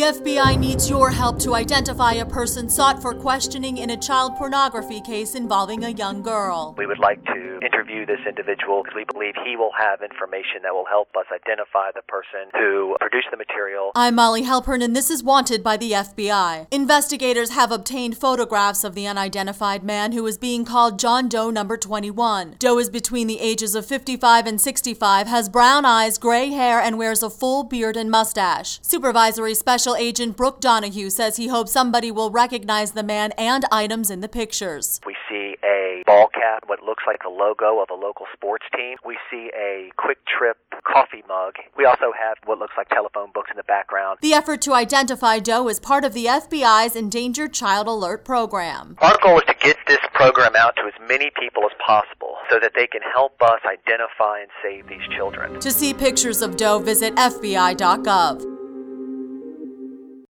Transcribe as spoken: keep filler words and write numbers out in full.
The F B I needs your help to identify a person sought for questioning in a child pornography case involving a young girl. We would like to interview this individual because we believe he will have information that will help us identify the person who produced the material. I'm Molly Halpern, and this is Wanted by the F B I. Investigators have obtained photographs of the unidentified man who is being called John Doe number twenty-one. Doe is between the ages of fifty-five and sixty-five, has brown eyes, gray hair, and wears a full beard and mustache. Supervisory Special Agent Brooke Donahue says he hopes somebody will recognize the man and items in the pictures. We see a ball cap, what looks like the logo of a local sports team. We see a Quick Trip coffee mug. We also have what looks like telephone books in the background. The effort to identify Doe is part of the F B I's Endangered Child Alert program. Our goal is to get this program out to as many people as possible so that they can help us identify and save these children. To see pictures of Doe, visit F B I dot gov.